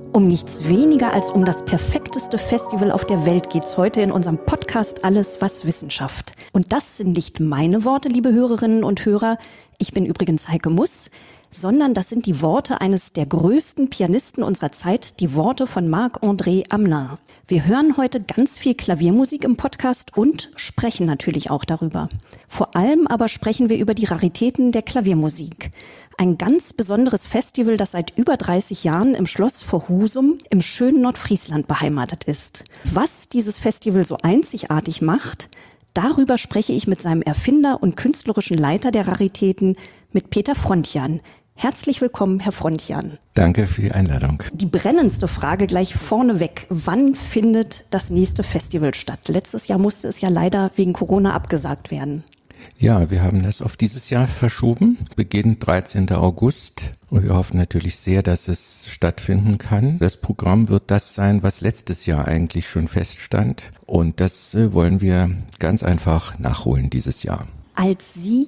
Um nichts weniger als um das perfekteste Festival auf der Welt geht's heute in unserem Podcast Alles, was Wissenschaft. Und das sind nicht meine Worte, liebe Hörerinnen und Hörer. Ich bin übrigens Heike Muss, sondern das sind die Worte eines der größten Pianisten unserer Zeit, die Worte von Marc-André Hamelin. Wir hören heute ganz viel Klaviermusik im Podcast und sprechen natürlich auch darüber. Vor allem aber sprechen wir über die Raritäten der Klaviermusik. Ein ganz besonderes Festival, das seit über 30 Jahren im Schloss vor Husum im schönen Nordfriesland beheimatet ist. Was dieses Festival so einzigartig macht, darüber spreche ich mit seinem Erfinder und künstlerischen Leiter der Raritäten, mit Peter Frontjan. Herzlich willkommen, Herr Frontjan. Danke für die Einladung. Die brennendste Frage gleich vorneweg. Wann findet das nächste Festival statt? Letztes Jahr musste es ja leider wegen Corona abgesagt werden. Ja, wir haben das auf dieses Jahr verschoben, Beginn 13. August. Und wir hoffen natürlich sehr, dass es stattfinden kann. Das Programm wird das sein, was letztes Jahr eigentlich schon feststand. Und das wollen wir ganz einfach nachholen dieses Jahr. Als Sie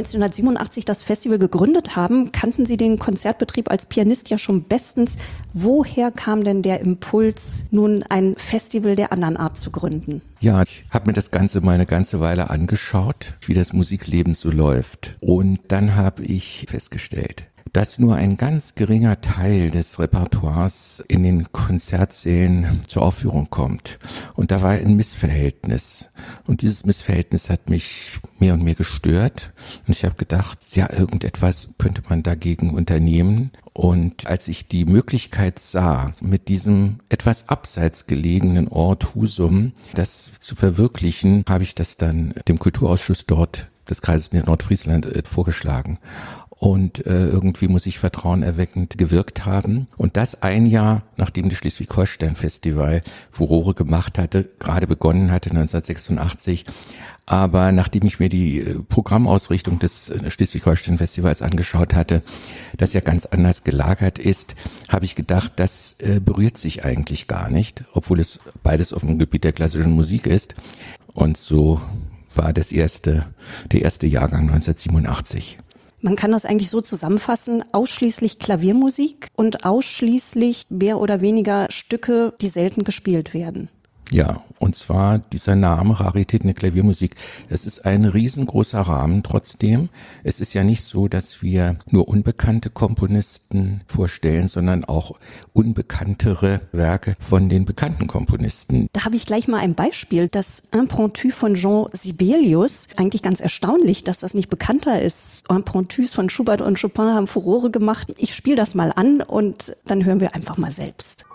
1987 das Festival gegründet haben, kannten Sie den Konzertbetrieb als Pianist ja schon bestens. Woher kam denn der Impuls, nun ein Festival der anderen Art zu gründen? Ja, ich habe mir das Ganze mal eine ganze Weile angeschaut, wie das Musikleben so läuft. Und dann habe ich festgestellt, dass nur ein ganz geringer Teil des Repertoires in den Konzertsälen zur Aufführung kommt. Und da war ein Missverhältnis. Und dieses Missverhältnis hat mich mehr und mehr gestört. Und ich habe gedacht, ja, irgendetwas könnte man dagegen unternehmen. Und als ich die Möglichkeit sah, mit diesem etwas abseits gelegenen Ort Husum das zu verwirklichen, habe ich das dann dem Kulturausschuss dort des Kreises Nordfriesland vorgeschlagen. Und irgendwie muss ich vertrauenerweckend gewirkt haben. Und das ein Jahr, nachdem das Schleswig-Holstein-Festival Furore gemacht hatte, gerade begonnen hatte 1986. Aber nachdem ich mir die Programmausrichtung des Schleswig-Holstein-Festivals angeschaut hatte, das ja ganz anders gelagert ist, habe ich gedacht, das berührt sich eigentlich gar nicht, obwohl es beides auf dem Gebiet der klassischen Musik ist. Und so war der erste Jahrgang 1987. Man kann das eigentlich so zusammenfassen, ausschließlich Klaviermusik und ausschließlich mehr oder weniger Stücke, die selten gespielt werden. Ja, und zwar dieser Name Raritäten der Klaviermusik, das ist ein riesengroßer Rahmen trotzdem. Es ist ja nicht so, dass wir nur unbekannte Komponisten vorstellen, sondern auch unbekanntere Werke von den bekannten Komponisten. Da habe ich gleich mal ein Beispiel, das Impromptu von Jean Sibelius. Eigentlich ganz erstaunlich, dass das nicht bekannter ist. Impromptus von Schubert und Chopin haben Furore gemacht. Ich spiele das mal an und dann hören wir einfach mal selbst.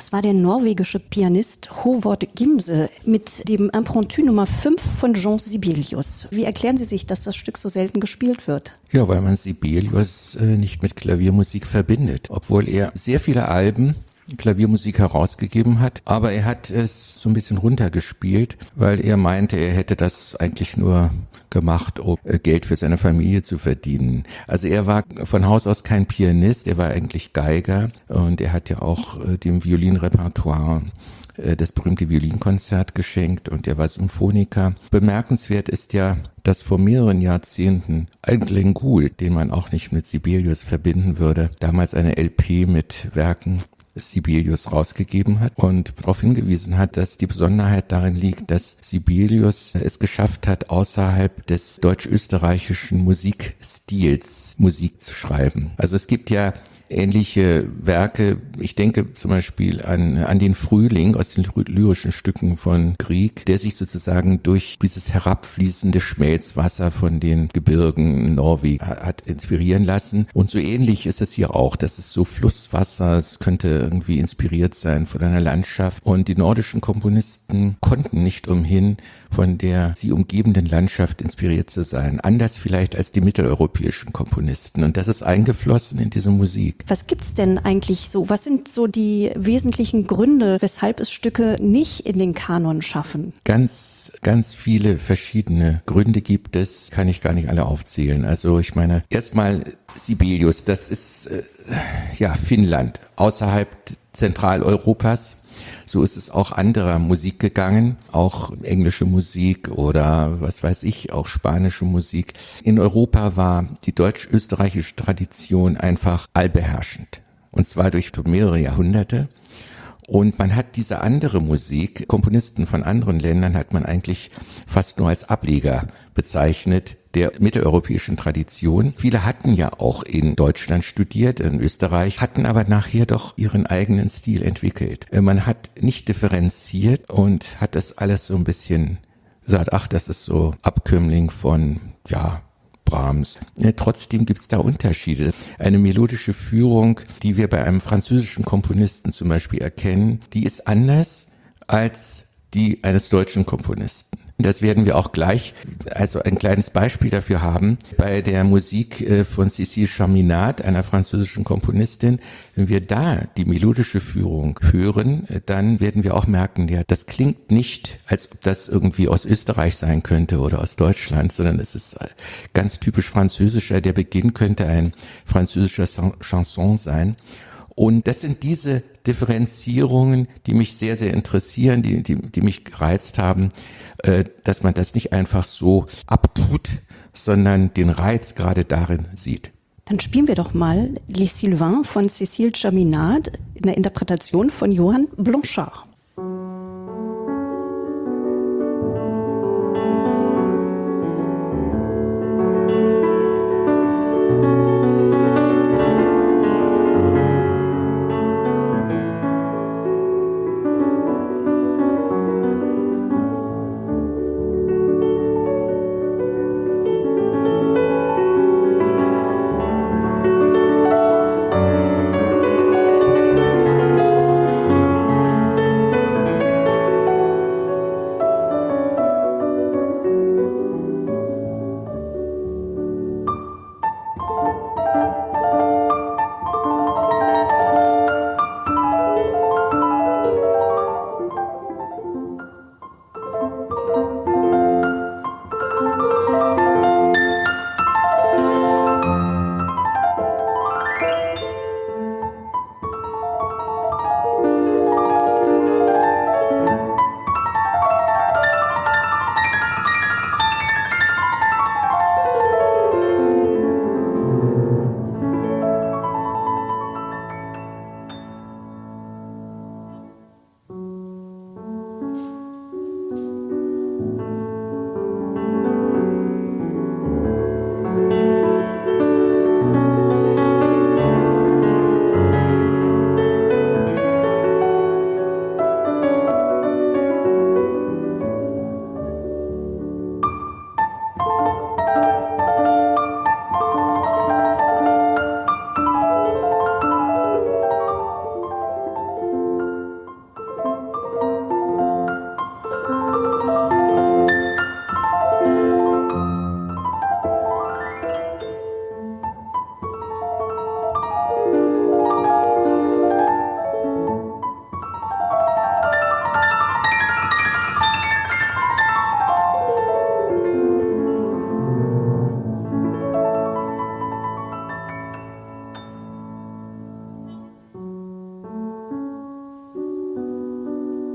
Das war der norwegische Pianist Håvard Gimse mit dem Impromptu Nummer 5 von Jean Sibelius. Wie erklären Sie sich, dass das Stück so selten gespielt wird? Ja, weil man Sibelius nicht mit Klaviermusik verbindet, obwohl er sehr viele Alben Klaviermusik herausgegeben hat, aber er hat es so ein bisschen runtergespielt, weil er meinte, er hätte das eigentlich nur gemacht, um Geld für seine Familie zu verdienen. Also er war von Haus aus kein Pianist, er war eigentlich Geiger und er hat ja auch dem Violinrepertoire das berühmte Violinkonzert geschenkt und er war Symphoniker. Bemerkenswert ist ja, dass vor mehreren Jahrzehnten Glenn Gould, den man auch nicht mit Sibelius verbinden würde, damals eine LP mit Werken Sibelius rausgegeben hat und darauf hingewiesen hat, dass die Besonderheit darin liegt, dass Sibelius es geschafft hat, außerhalb des deutsch-österreichischen Musikstils Musik zu schreiben. Also es gibt ja ähnliche Werke, ich denke zum Beispiel an den Frühling aus den lyrischen Stücken von Grieg, der sich sozusagen durch dieses herabfließende Schmelzwasser von den Gebirgen Norwegen hat inspirieren lassen. Und so ähnlich ist es hier auch. Das ist so Flusswasser, es könnte irgendwie inspiriert sein von einer Landschaft. Und die nordischen Komponisten konnten nicht umhin, von der sie umgebenden Landschaft inspiriert zu sein. Anders vielleicht als die mitteleuropäischen Komponisten. Und das ist eingeflossen in diese Musik. Was gibt's denn eigentlich so? Was sind so die wesentlichen Gründe, weshalb es Stücke nicht in den Kanon schaffen? Ganz viele verschiedene Gründe gibt es, kann ich gar nicht alle aufzählen. Also ich meine, erstmal Sibelius, das ist Finnland, außerhalb Zentraleuropas. So ist es auch anderer Musik gegangen, auch englische Musik oder was weiß ich, auch spanische Musik. In Europa war die deutsch-österreichische Tradition einfach allbeherrschend. Und zwar durch mehrere Jahrhunderte. Und man hat diese andere Musik, Komponisten von anderen Ländern hat man eigentlich fast nur als Ableger bezeichnet der mitteleuropäischen Tradition. Viele hatten ja auch in Deutschland studiert, in Österreich, hatten aber nachher doch ihren eigenen Stil entwickelt. Man hat nicht differenziert und hat das alles so ein bisschen gesagt, ach, das ist so Abkömmling von, Brahms. Trotzdem gibt's da Unterschiede. Eine melodische Führung, die wir bei einem französischen Komponisten zum Beispiel erkennen, die ist anders als die eines deutschen Komponisten. Das werden wir auch gleich, also ein kleines Beispiel dafür haben, bei der Musik von Cécile Chaminade, einer französischen Komponistin. Wenn wir da die melodische Führung hören, dann werden wir auch merken, ja, das klingt nicht, als ob das irgendwie aus Österreich sein könnte oder aus Deutschland, sondern es ist ganz typisch französischer. Der Beginn könnte ein französischer Chanson sein. Und das sind diese Differenzierungen, die mich sehr, sehr interessieren, die mich gereizt haben, dass man das nicht einfach so abtut, sondern den Reiz gerade darin sieht. Dann spielen wir doch mal Les Sylvains von Cécile Chaminade in der Interpretation von Johann Blanchard.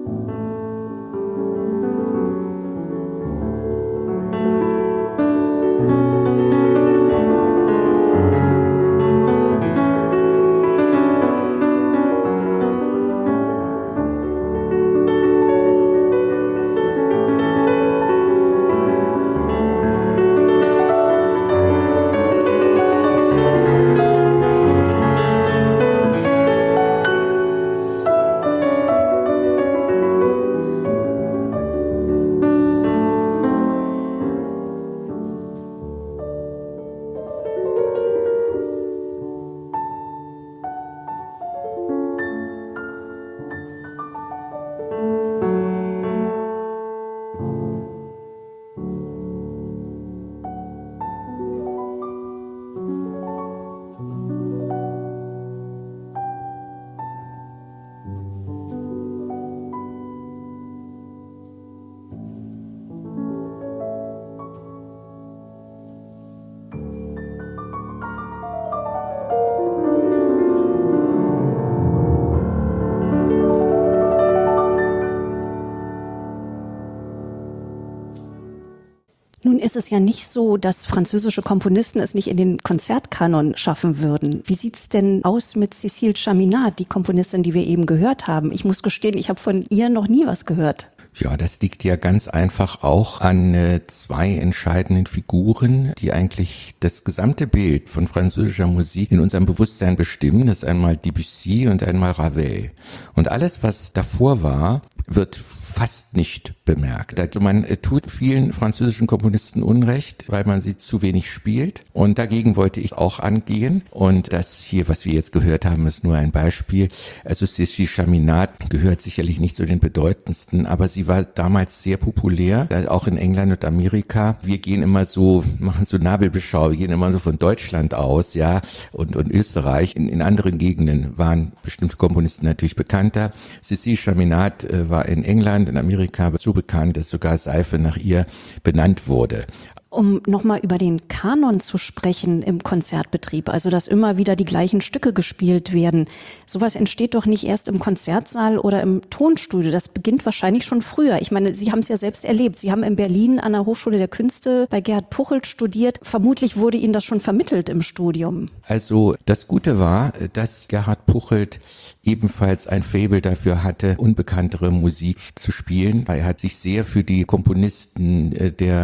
Nun ist es ja nicht so, dass französische Komponisten es nicht in den Konzertkanon schaffen würden. Wie sieht's denn aus mit Cécile Chaminade, die Komponistin, die wir eben gehört haben? Ich muss gestehen, ich habe von ihr noch nie was gehört. Ja, das liegt ja ganz einfach auch an zwei entscheidenden Figuren, die eigentlich das gesamte Bild von französischer Musik in unserem Bewusstsein bestimmen. Das ist einmal Debussy und einmal Ravel. Und alles, was davor war, wird fast nicht bemerkt. Also man tut vielen französischen Komponisten Unrecht, weil man sie zu wenig spielt. Und dagegen wollte ich auch angehen. Und das hier, was wir jetzt gehört haben, ist nur ein Beispiel. Also Cécile Chaminade gehört sicherlich nicht zu den bedeutendsten, aber sie war damals sehr populär, auch in England und Amerika. Wir gehen immer so, machen so Nabelbeschau, wir gehen immer so von Deutschland aus, ja, und Österreich. In anderen Gegenden waren bestimmte Komponisten natürlich bekannter. Cécile Chaminade war in England, in Amerika so bekannt, dass sogar Seife nach ihr benannt wurde. Um nochmal über den Kanon zu sprechen im Konzertbetrieb, also dass immer wieder die gleichen Stücke gespielt werden. Sowas entsteht doch nicht erst im Konzertsaal oder im Tonstudio. Das beginnt wahrscheinlich schon früher. Ich meine, Sie haben es ja selbst erlebt. Sie haben in Berlin an der Hochschule der Künste bei Gerhard Puchelt studiert. Vermutlich wurde Ihnen das schon vermittelt im Studium. Also das Gute war, dass Gerhard Puchelt ebenfalls ein Faible dafür hatte, unbekanntere Musik zu spielen. Er hat sich sehr für die Komponisten der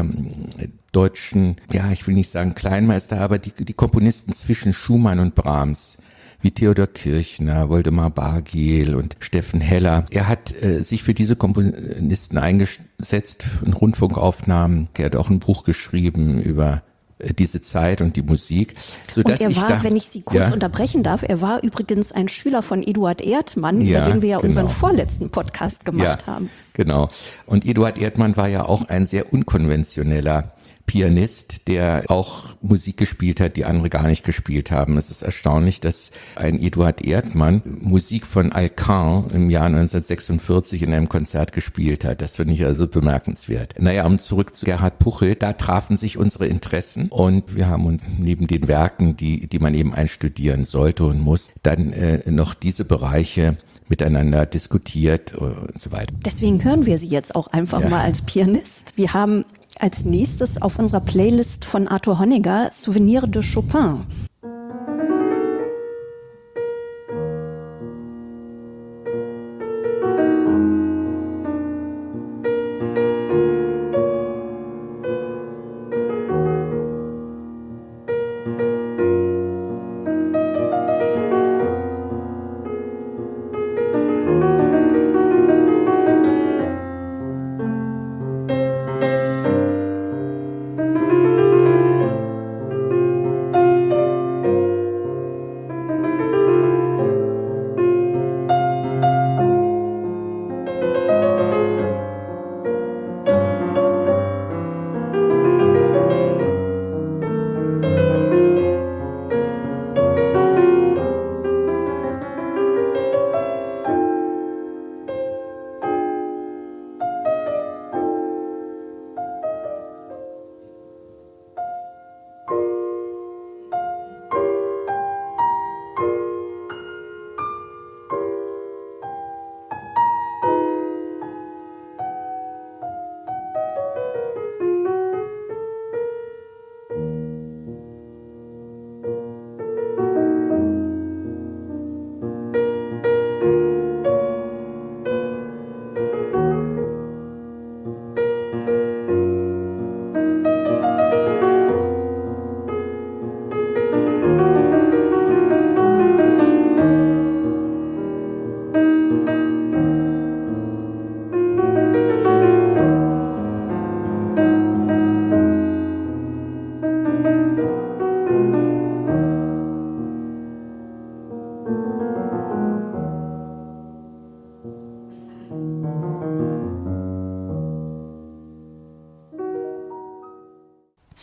deutschen, ja, ich will nicht sagen Kleinmeister, aber die Komponisten zwischen Schumann und Brahms, wie Theodor Kirchner, Woldemar Bargiel und Steffen Heller. Er hat sich für diese Komponisten eingesetzt in Rundfunkaufnahmen. Er hat auch ein Buch geschrieben über diese Zeit und die Musik. Und er war, wenn ich Sie kurz unterbrechen darf, er war übrigens ein Schüler von Eduard Erdmann, über den wir ja unseren vorletzten Podcast gemacht haben. Genau. Und Eduard Erdmann war ja auch ein sehr unkonventioneller Pianist, der auch Musik gespielt hat, die andere gar nicht gespielt haben. Es ist erstaunlich, dass ein Eduard Erdmann Musik von Alcan im Jahr 1946 in einem Konzert gespielt hat. Das finde ich also bemerkenswert. Naja, um zurück zu Gerhard Puchelt, da trafen sich unsere Interessen und wir haben uns neben den Werken, die man eben einstudieren sollte und muss, dann noch diese Bereiche miteinander diskutiert und so weiter. Deswegen hören wir Sie jetzt auch einfach mal als Pianist. Wir haben als nächstes auf unserer Playlist von Arthur Honegger Souvenir de Chopin.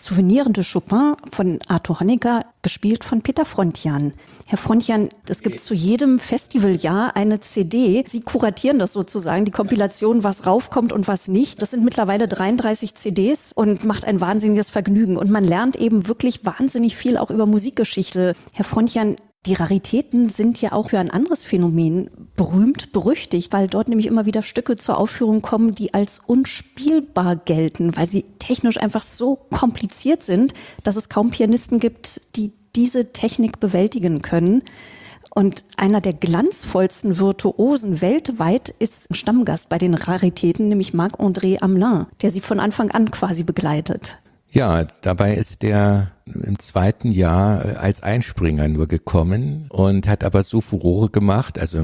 Souvenir de Chopin von Arthur Honegger, gespielt von Peter Frontjan. Herr Frontjan, es gibt zu jedem Festivaljahr eine CD. Sie kuratieren das sozusagen, die Kompilation, was raufkommt und was nicht. Das sind mittlerweile 33 CDs und macht ein wahnsinniges Vergnügen. Und man lernt eben wirklich wahnsinnig viel auch über Musikgeschichte. Herr Frontjan, die Raritäten sind ja auch für ein anderes Phänomen berühmt, berüchtigt, weil dort nämlich immer wieder Stücke zur Aufführung kommen, die als unspielbar gelten, weil sie technisch einfach so kompliziert sind, dass es kaum Pianisten gibt, die diese Technik bewältigen können. Und einer der glanzvollsten Virtuosen weltweit ist Stammgast bei den Raritäten, nämlich Marc-André Hamelin, der sie von Anfang an quasi begleitet. Ja, dabei ist er im zweiten Jahr als Einspringer nur gekommen und hat aber so Furore gemacht, also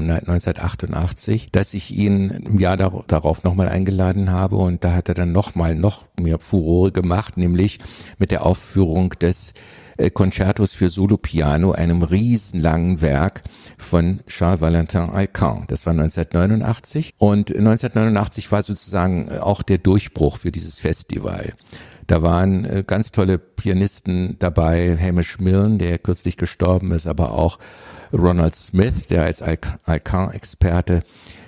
1988, dass ich ihn im Jahr darauf nochmal eingeladen habe und da hat er dann noch mehr Furore gemacht, nämlich mit der Aufführung des Concertos für Solo-Piano, einem riesenlangen Werk von Charles-Valentin Alcan. Das war 1989 und 1989 war sozusagen auch der Durchbruch für dieses Festival. Da waren ganz tolle Pianisten dabei, Hamish Milne, der kürzlich gestorben ist, aber auch Ronald Smith, der als Alcan-Experte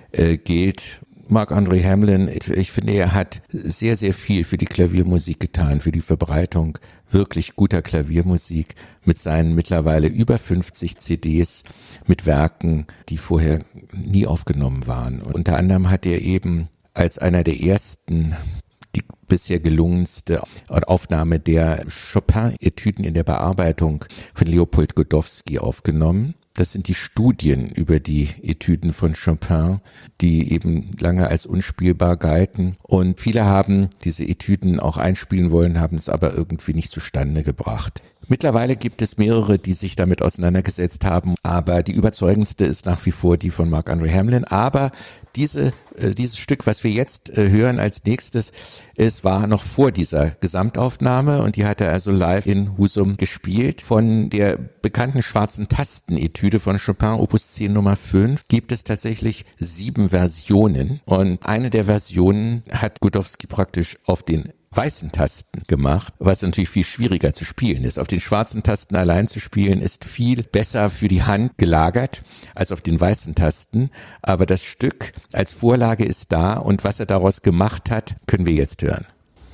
gilt. Marc-André Hamelin, ich finde, er hat sehr, sehr viel für die Klaviermusik getan, für die Verbreitung wirklich guter Klaviermusik mit seinen mittlerweile über 50 CDs mit Werken, die vorher nie aufgenommen waren. Und unter anderem hat er eben als einer der ersten die bisher gelungenste Aufnahme der Chopin-Etüden in der Bearbeitung von Leopold Godowsky aufgenommen. Das sind die Studien über die Etüden von Chopin, die eben lange als unspielbar galten. Und viele haben diese Etüden auch einspielen wollen, haben es aber irgendwie nicht zustande gebracht. Mittlerweile gibt es mehrere, die sich damit auseinandergesetzt haben, aber die überzeugendste ist nach wie vor die von Marc-André Hamelin. Aber dieses Stück, was wir jetzt hören als nächstes, es war noch vor dieser Gesamtaufnahme und die hat er also live in Husum gespielt. Von der bekannten schwarzen Tastenetüde von Chopin, Opus 10 Nummer 5, gibt es tatsächlich 7 Versionen und eine der Versionen hat Godowsky praktisch auf den weißen Tasten gemacht, was natürlich viel schwieriger zu spielen ist. Auf den schwarzen Tasten allein zu spielen ist viel besser für die Hand gelagert als auf den weißen Tasten. Aber das Stück als Vorlage ist da und was er daraus gemacht hat, können wir jetzt hören.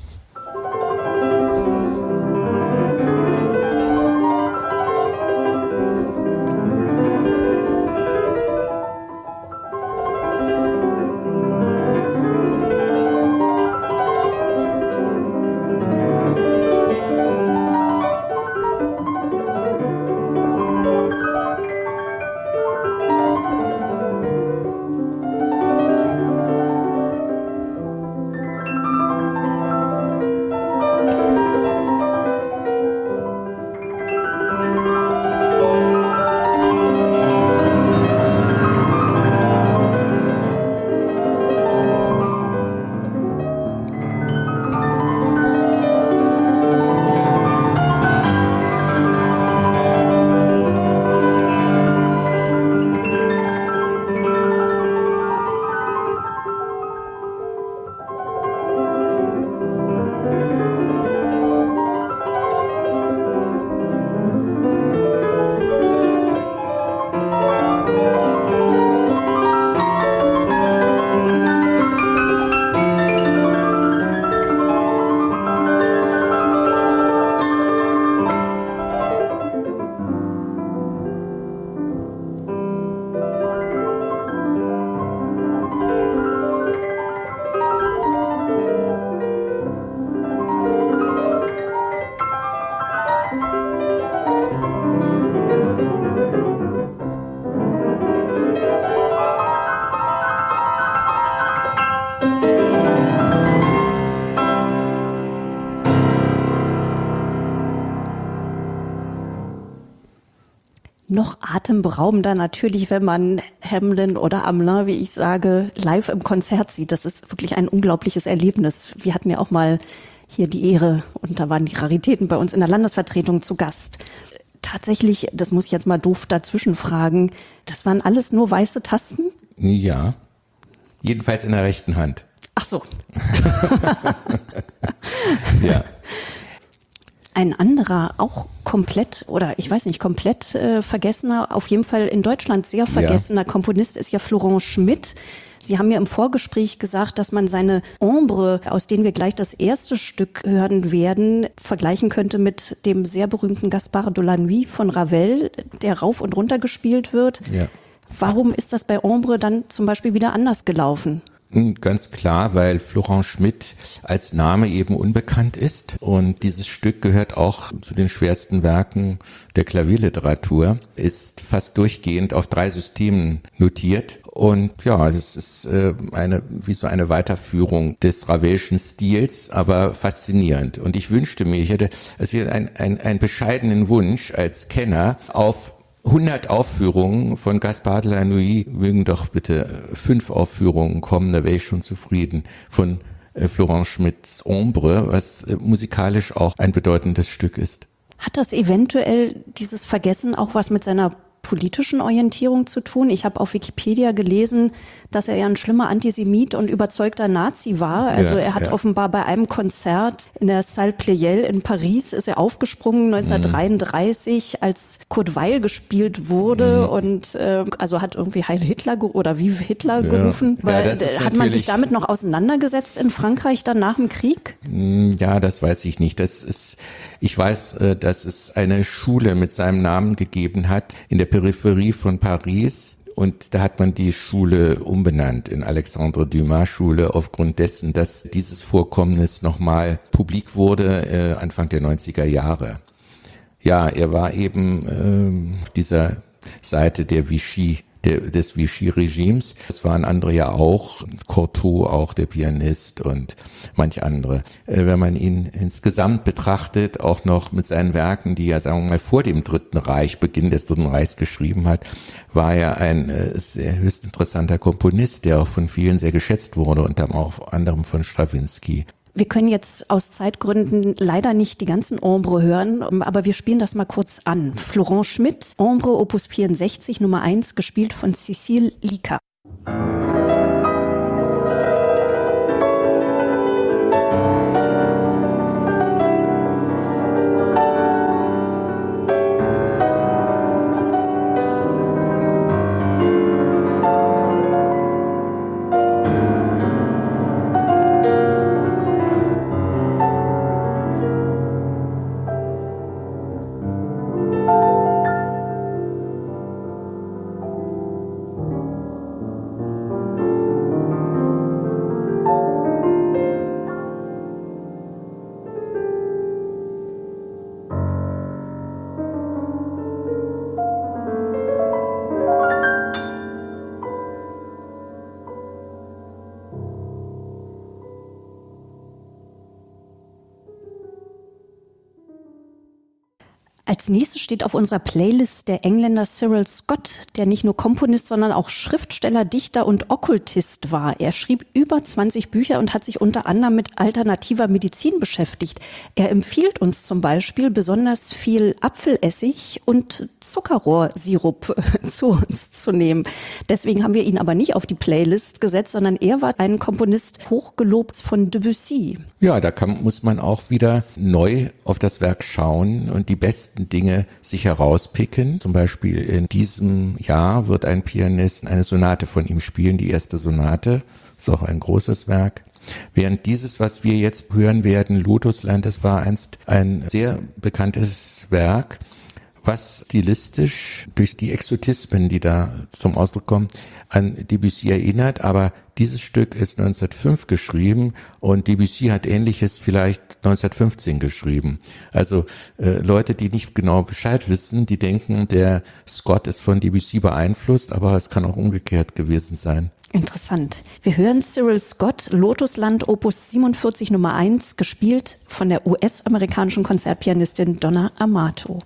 Noch atemberaubender natürlich, wenn man Hamelin oder Hamelin, wie ich sage, live im Konzert sieht. Das ist wirklich ein unglaubliches Erlebnis. Wir hatten ja auch mal hier die Ehre und da waren die Raritäten bei uns in der Landesvertretung zu Gast. Tatsächlich, das muss ich jetzt mal doof dazwischen fragen, das waren alles nur weiße Tasten? Ja, jedenfalls in der rechten Hand. Ach so. Ja. Ein anderer, auch komplett, oder ich weiß nicht, komplett vergessener, auf jeden Fall in Deutschland sehr vergessener Komponist ist ja Florent Schmitt. Sie haben mir im Vorgespräch gesagt, dass man seine Ombre, aus denen wir gleich das erste Stück hören werden, vergleichen könnte mit dem sehr berühmten Gaspard de la Nuit von Ravel, der rauf und runter gespielt wird. Ja. Warum ist das bei Ombre dann zum Beispiel wieder anders gelaufen? Ganz klar, weil Florent Schmitt als Name eben unbekannt ist und dieses Stück gehört auch zu den schwersten Werken der Klavierliteratur, ist fast durchgehend auf 3 Systemen notiert und ja, es ist wie so eine Weiterführung des Ravelschen Stils, aber faszinierend. Und ich wünschte mir, ich hätte einen bescheidenen Wunsch als Kenner auf 100 Aufführungen von Gaspard de la Nuit, mögen doch bitte 5 Aufführungen kommen, da wäre ich schon zufrieden, von Florent Schmidts Ombre, was musikalisch auch ein bedeutendes Stück ist. Hat das eventuell, dieses Vergessen, auch was mit seiner politischen Orientierung zu tun? Ich habe auf Wikipedia gelesen, dass er ja ein schlimmer Antisemit und überzeugter Nazi war. Also er hat offenbar bei einem Konzert in der Salle Pleyel in Paris ist er aufgesprungen 1933, als Kurt Weill gespielt wurde und also hat irgendwie Heil Hitler oder wie Hitler gerufen. Hat man sich damit noch auseinandergesetzt in Frankreich dann nach dem Krieg? Ja, das weiß ich nicht. Ich weiß, dass es eine Schule mit seinem Namen gegeben hat in der Peripherie von Paris. Und da hat man die Schule umbenannt in Alexandre Dumas Schule aufgrund dessen, dass dieses Vorkommnis nochmal publik wurde Anfang der 90er Jahre. Ja, er war eben dieser Seite der Vichy, des Vichy-Regimes. Es waren andere ja auch, Cortot auch, der Pianist und manch andere. Wenn man ihn insgesamt betrachtet, auch noch mit seinen Werken, die er, sagen wir mal, vor dem Dritten Reich, Beginn des Dritten Reichs geschrieben hat, war er ein sehr höchst interessanter Komponist, der auch von vielen sehr geschätzt wurde, unter anderem von Strawinsky. Wir können jetzt aus Zeitgründen leider nicht die ganzen Ombre hören, aber wir spielen das mal kurz an. Florent Schmitt, Ombre Opus 64 Nummer 1, gespielt von Cécile Licca. Als nächstes steht auf unserer Playlist der Engländer Cyril Scott, der nicht nur Komponist, sondern auch Schriftsteller, Dichter und Okkultist war. Er schrieb über 20 Bücher und hat sich unter anderem mit alternativer Medizin beschäftigt. Er empfiehlt uns zum Beispiel besonders viel Apfelessig und Zuckerrohrsirup zu uns zu nehmen. Deswegen haben wir ihn aber nicht auf die Playlist gesetzt, sondern er war ein Komponist hochgelobt von Debussy. Ja, da muss man auch wieder neu auf das Werk schauen und die besten Dinge sich herauspicken. Zum Beispiel in diesem Jahr wird ein Pianist eine Sonate von ihm spielen, die erste Sonate, ist auch ein großes Werk. Während dieses, was wir jetzt hören werden, Lotusland, das war einst ein sehr bekanntes Werk, was stilistisch durch die Exotismen, die da zum Ausdruck kommen, an Debussy erinnert, aber dieses Stück ist 1905 geschrieben und Debussy hat Ähnliches vielleicht 1915 geschrieben. Also Leute, die nicht genau Bescheid wissen, die denken, der Scott ist von Debussy beeinflusst, aber es kann auch umgekehrt gewesen sein. Interessant. Wir hören Cyril Scott, Lotusland, Opus 47 Nummer 1, gespielt von der US-amerikanischen Konzertpianistin Donna Amato.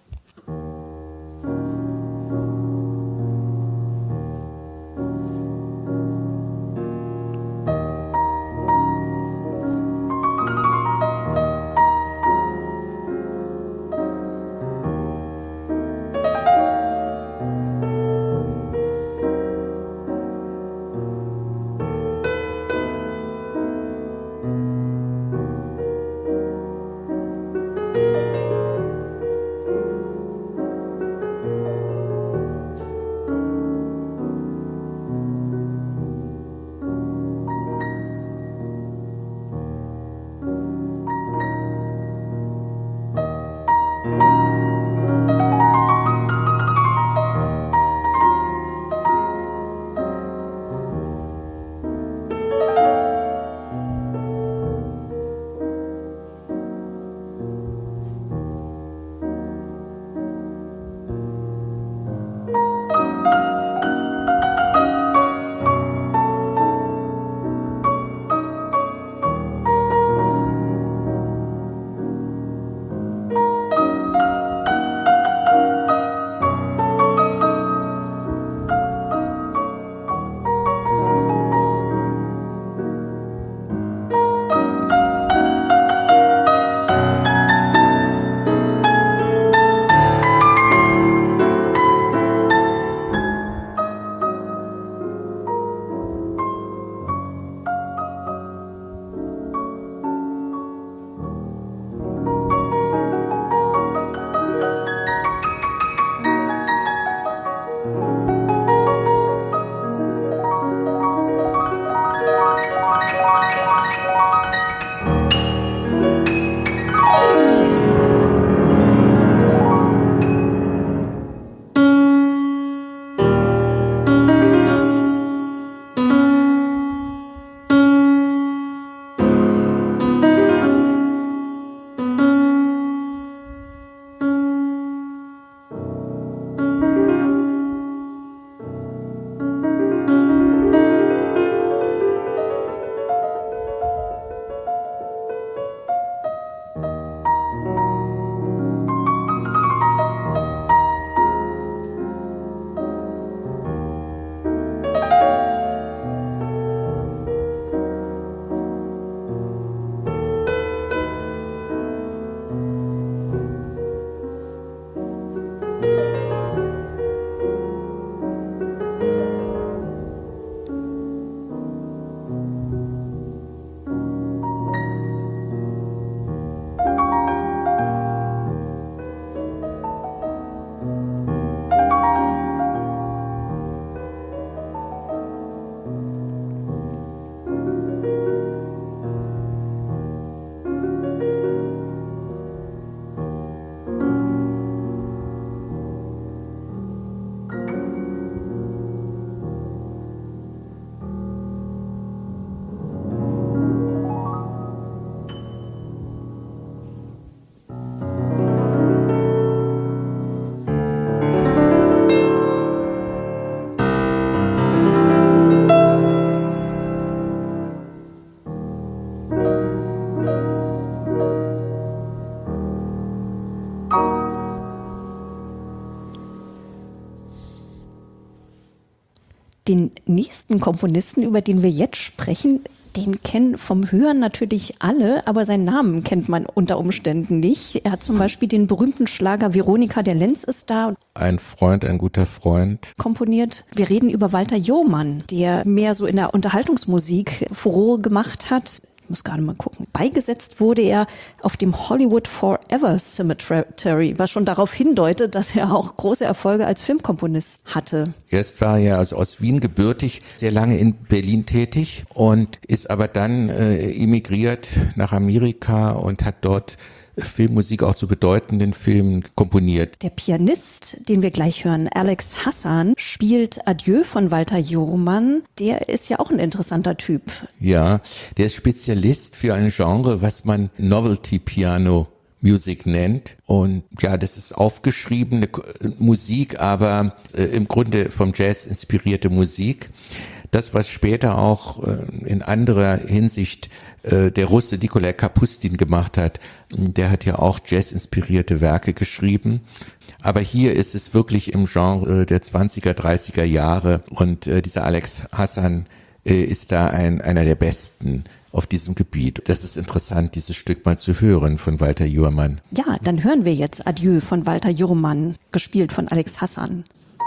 Den nächsten Komponisten, über den wir jetzt sprechen, den kennen vom Hören natürlich alle, aber seinen Namen kennt man unter Umständen nicht. Er hat zum Beispiel den berühmten Schlager Veronika, der Lenz ist da. Ein Freund, ein guter Freund. Komponiert. Wir reden über Walter Jurmann, der mehr so in der Unterhaltungsmusik Furore gemacht hat. Ich muss gerade mal gucken. Beigesetzt wurde er auf dem Hollywood Forever Cemetery, was schon darauf hindeutet, dass er auch große Erfolge als Filmkomponist hatte. Erst war er also aus Wien gebürtig, sehr lange in Berlin tätig und ist aber dann emigriert nach Amerika und hat dort Filmmusik auch zu bedeutenden Filmen komponiert. Der Pianist, den wir gleich hören, Alex Hassan, spielt Adieu von Walter Jurmann. Der ist ja auch ein interessanter Typ. Ja, der ist Spezialist für ein Genre, was man Novelty Piano Music nennt. Und ja, das ist aufgeschriebene Musik, aber im Grunde vom Jazz inspirierte Musik. Das, was später auch in anderer Hinsicht der Russe Nikolai Kapustin gemacht hat, der hat ja auch jazz-inspirierte Werke geschrieben. Aber hier ist es wirklich im Genre der 20er, 30er Jahre und dieser Alex Hassan ist da einer der Besten auf diesem Gebiet. Das ist interessant, dieses Stück mal zu hören von Walter Jurmann. Ja, dann hören wir jetzt Adieu von Walter Jurmann, gespielt von Alex Hassan.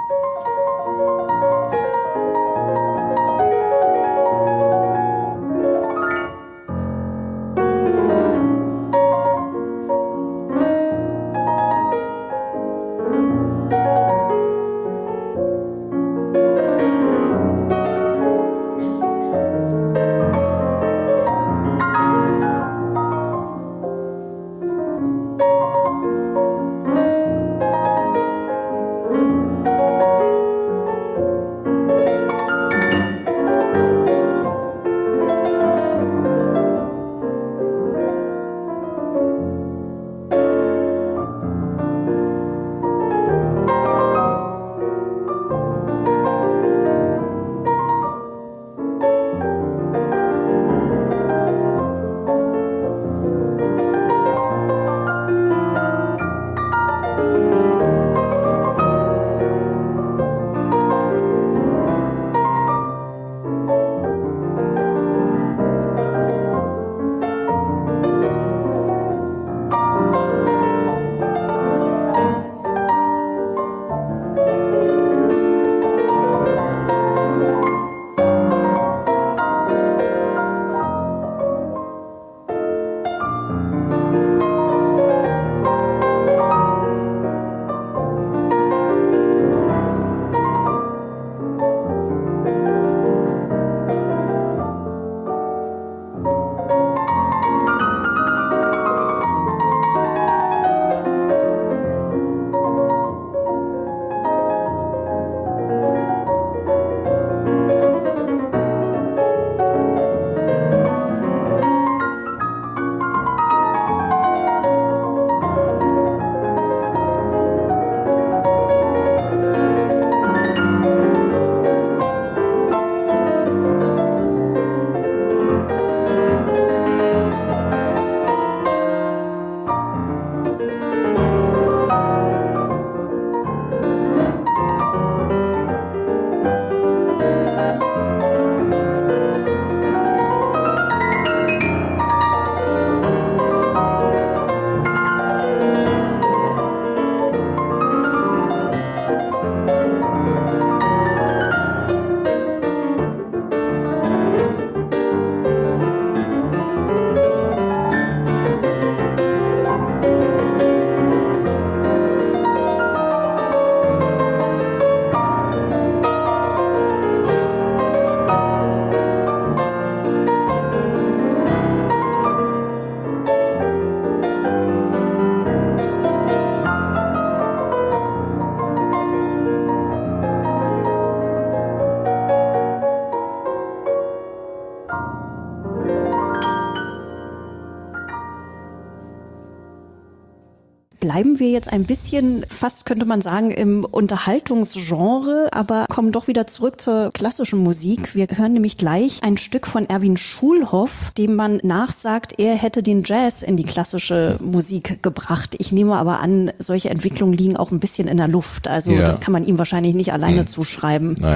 Bleiben wir jetzt ein bisschen, fast könnte man sagen, im Unterhaltungsgenre, aber kommen doch wieder zurück zur klassischen Musik. Wir hören nämlich gleich ein Stück von Erwin Schulhoff, dem man nachsagt, er hätte den Jazz in die klassische Musik gebracht. Ich nehme aber an, solche Entwicklungen liegen auch ein bisschen in der Luft. Also ja. Das kann man ihm wahrscheinlich nicht alleine zuschreiben. Nein.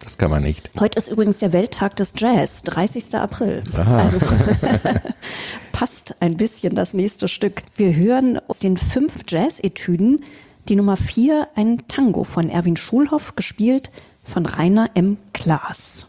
Das kann man nicht. Heute ist übrigens der Welttag des Jazz, 30. April. Aha. Also passt ein bisschen das nächste Stück. Wir hören aus den 5 Jazz-Etüden die Nummer 4, ein Tango von Erwin Schulhoff, gespielt von Rainer M. Klaas.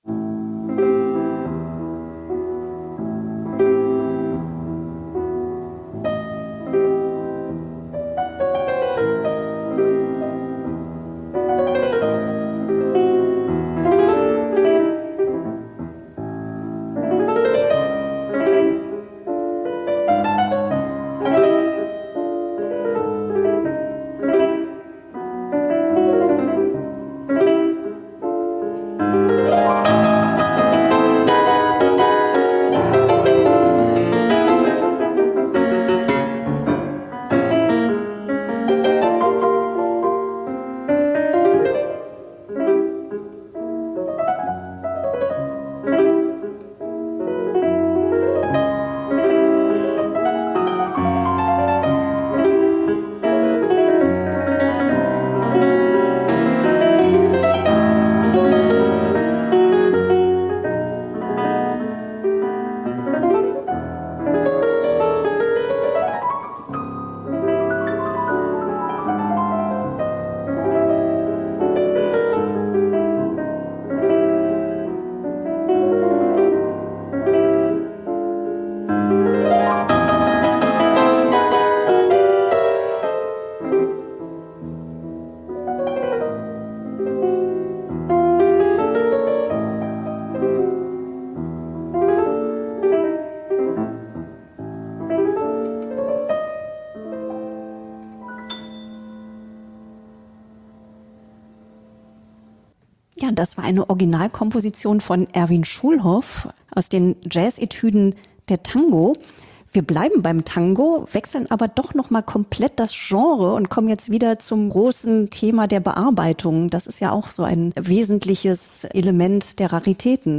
Ja, das war eine Originalkomposition von Erwin Schulhoff aus den Jazz-Etüden der Tango. Wir bleiben beim Tango, wechseln aber doch noch mal komplett das Genre und kommen jetzt wieder zum großen Thema der Bearbeitung. Das ist ja auch so ein wesentliches Element der Raritäten.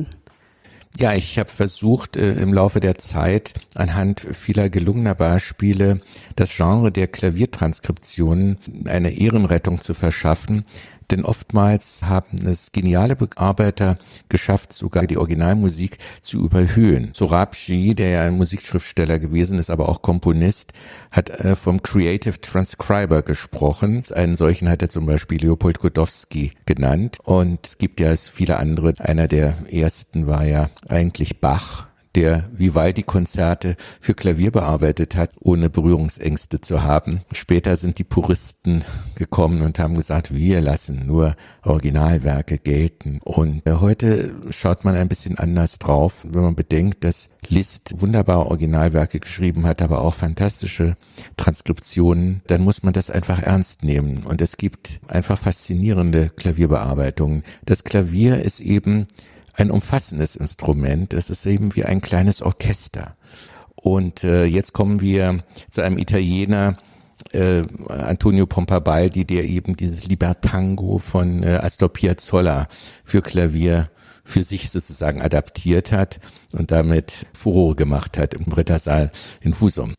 Ja, ich habe versucht, im Laufe der Zeit anhand vieler gelungener Beispiele das Genre der Klaviertranskriptionen eine Ehrenrettung zu verschaffen. Denn oftmals haben es geniale Bearbeiter geschafft, sogar die Originalmusik zu überhöhen. Sorabji, der ja ein Musikschriftsteller gewesen ist, aber auch Komponist, hat vom Creative Transcriber gesprochen. Einen solchen hat er zum Beispiel Leopold Godowsky genannt. Und es gibt ja viele andere. Einer der ersten war ja eigentlich Bach, der Vivaldi-Konzerte für Klavier bearbeitet hat, ohne Berührungsängste zu haben. Später sind die Puristen gekommen und haben gesagt, wir lassen nur Originalwerke gelten. Und heute schaut man ein bisschen anders drauf, wenn man bedenkt, dass Liszt wunderbare Originalwerke geschrieben hat, aber auch fantastische Transkriptionen, dann muss man das einfach ernst nehmen. Und es gibt einfach faszinierende Klavierbearbeitungen. Das Klavier ist eben ein umfassendes Instrument. Es ist eben wie ein kleines Orchester. Und jetzt kommen wir zu einem Italiener, Antonio Pompabaldi, der eben dieses Libertango von Astor Piazzolla für Klavier für sich sozusagen adaptiert hat und damit Furore gemacht hat im Rittersaal in Husum.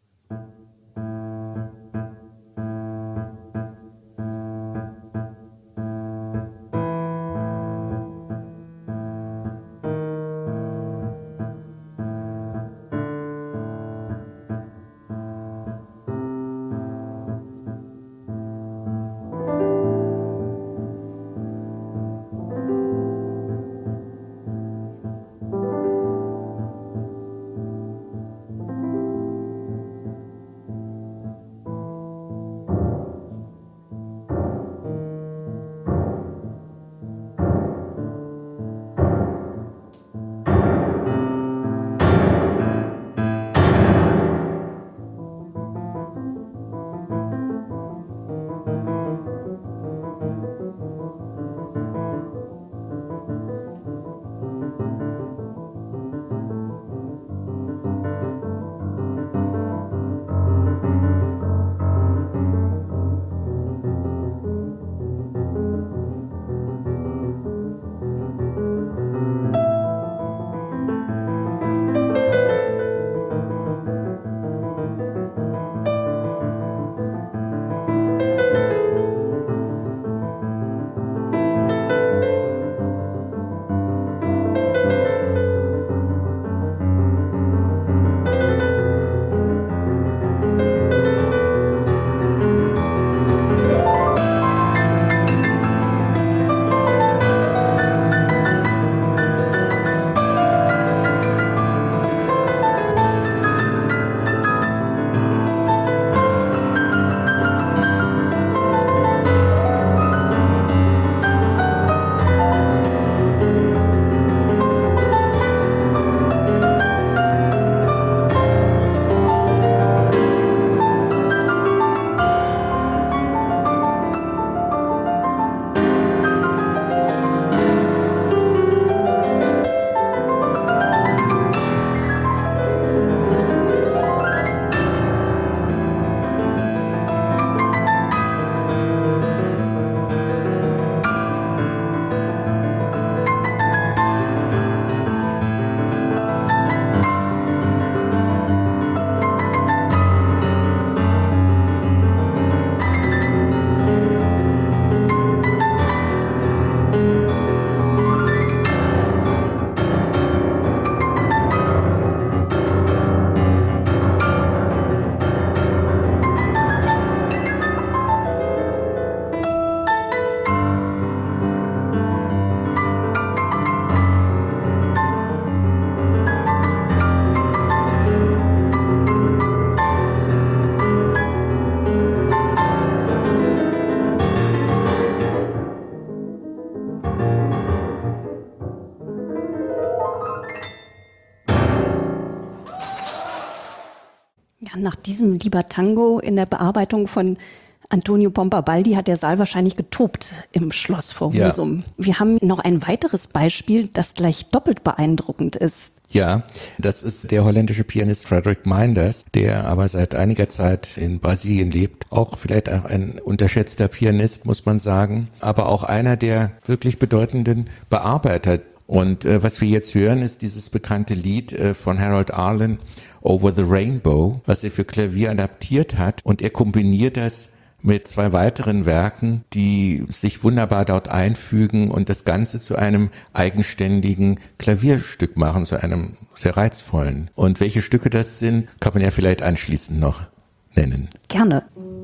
Ja, nach diesem Lieber Tango in der Bearbeitung von Antonio Pompabaldi hat der Saal wahrscheinlich getobt im Schloss vor Husum. Ja. Wir haben noch ein weiteres Beispiel, das gleich doppelt beeindruckend ist. Ja, das ist der holländische Pianist Frederick Meinders, der aber seit einiger Zeit in Brasilien lebt. Auch vielleicht auch ein unterschätzter Pianist, muss man sagen, aber auch einer der wirklich bedeutenden Bearbeiter. Und was wir jetzt hören, ist dieses bekannte Lied von Harold Arlen, Over the Rainbow, was er für Klavier adaptiert hat. Und er kombiniert das mit 2 weiteren Werken, die sich wunderbar dort einfügen und das Ganze zu einem eigenständigen Klavierstück machen, zu einem sehr reizvollen. Und welche Stücke das sind, kann man ja vielleicht anschließend noch nennen. Gerne.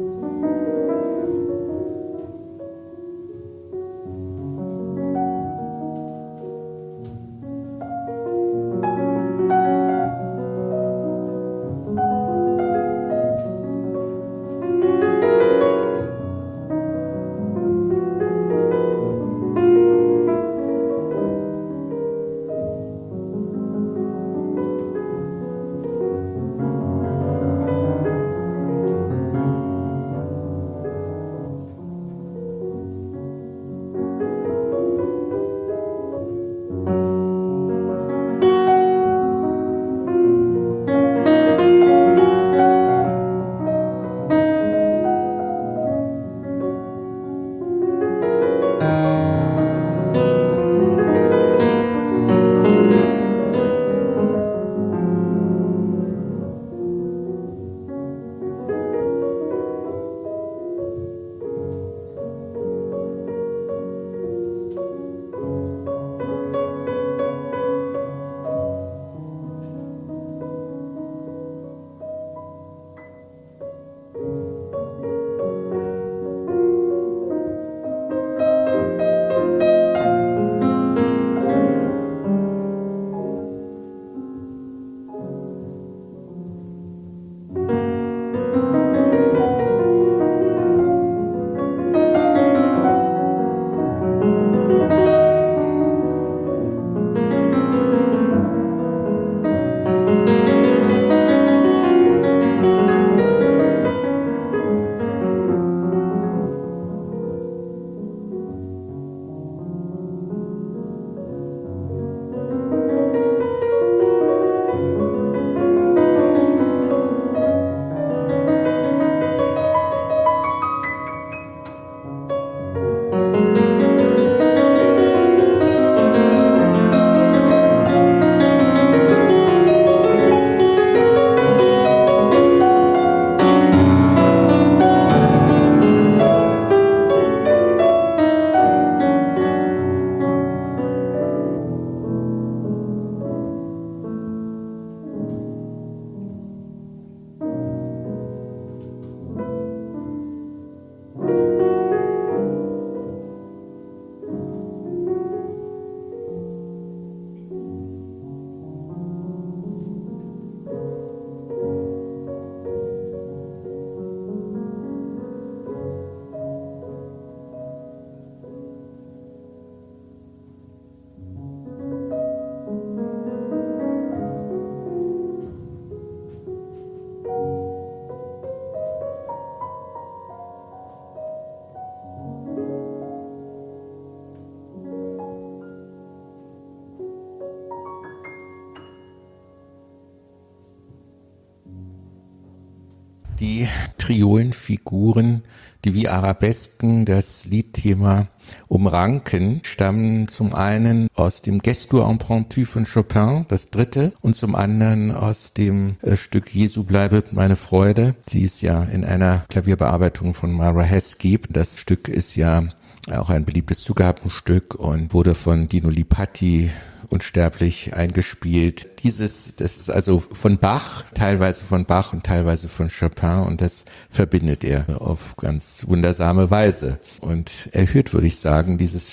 Die Triolenfiguren, die wie Arabesken das Liedthema umranken, stammen zum einen aus dem Gestur impromptu von Chopin, das 3., und zum anderen aus dem Stück Jesu bleibe meine Freude, die es ja in einer Klavierbearbeitung von Myra Hess gibt. Das Stück ist ja auch ein beliebtes Zugabenstück und wurde von Dino Lipatti unsterblich eingespielt. Das ist also von Bach, teilweise von Bach und teilweise von Chopin, und das verbindet er auf ganz wundersame Weise. Und er führt, würde ich sagen, dieses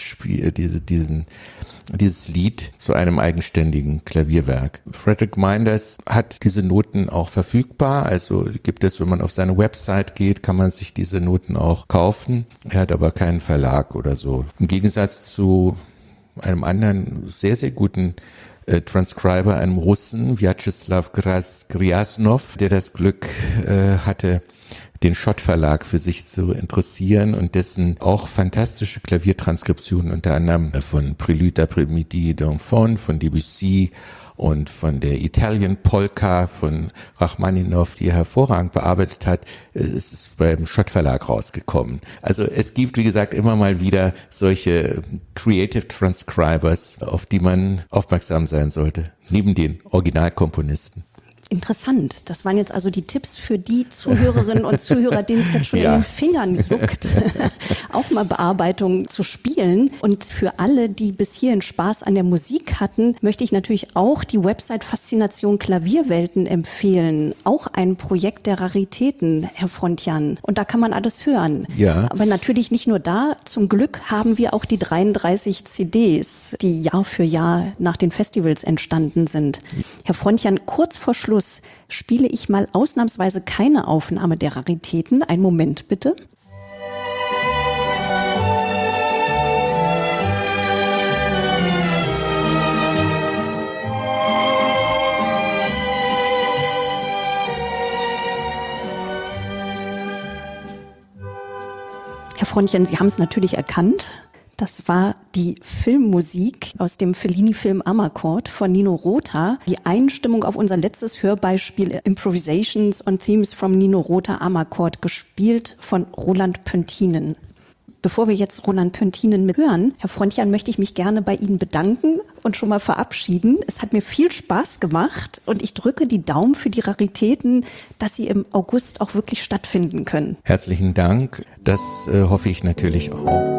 Lied zu einem eigenständigen Klavierwerk. Frederick Meinders hat diese Noten auch verfügbar, also gibt es, wenn man auf seine Website geht, kann man sich diese Noten auch kaufen. Er hat aber keinen Verlag oder so. Im Gegensatz zu einem anderen sehr, sehr guten Transcriber, einem Russen, Vyacheslav Gryasnov, der das Glück hatte, den Schott Verlag für sich zu interessieren und dessen auch fantastische Klaviertranskriptionen unter anderem von Prélude après-midi d'Enfant, von Debussy und von der Italian Polka von Rachmaninow, die er hervorragend bearbeitet hat, es ist beim Schott Verlag rausgekommen. Also es gibt, wie gesagt, immer mal wieder solche Creative Transcribers, auf die man aufmerksam sein sollte, neben den Originalkomponisten. Interessant. Das waren jetzt also die Tipps für die Zuhörerinnen und Zuhörer, denen es jetzt schon in den Fingern juckt, auch mal Bearbeitung zu spielen. Und für alle, die bis hierhin Spaß an der Musik hatten, möchte ich natürlich auch die Website Faszination Klavierwelten empfehlen. Auch ein Projekt der Raritäten, Herr Frontjan. Und da kann man alles hören. Ja. Aber natürlich nicht nur da. Zum Glück haben wir auch die 33 CDs, die Jahr für Jahr nach den Festivals entstanden sind. Herr Frontjan, kurz vor Schluss spiele ich mal ausnahmsweise keine Aufnahme der Raritäten. Einen Moment bitte. Herr Frontjan, Sie haben es natürlich erkannt. Das war die Filmmusik aus dem Fellini-Film Amarcord von Nino Rota. Die Einstimmung auf unser letztes Hörbeispiel Improvisations on Themes from Nino Rota Amarcord, gespielt von Roland Pöntinen. Bevor wir jetzt Roland Pöntinen mithören, Herr Frontjan, möchte ich mich gerne bei Ihnen bedanken und schon mal verabschieden. Es hat mir viel Spaß gemacht und ich drücke die Daumen für die Raritäten, dass sie im August auch wirklich stattfinden können. Herzlichen Dank. Das hoffe ich natürlich auch.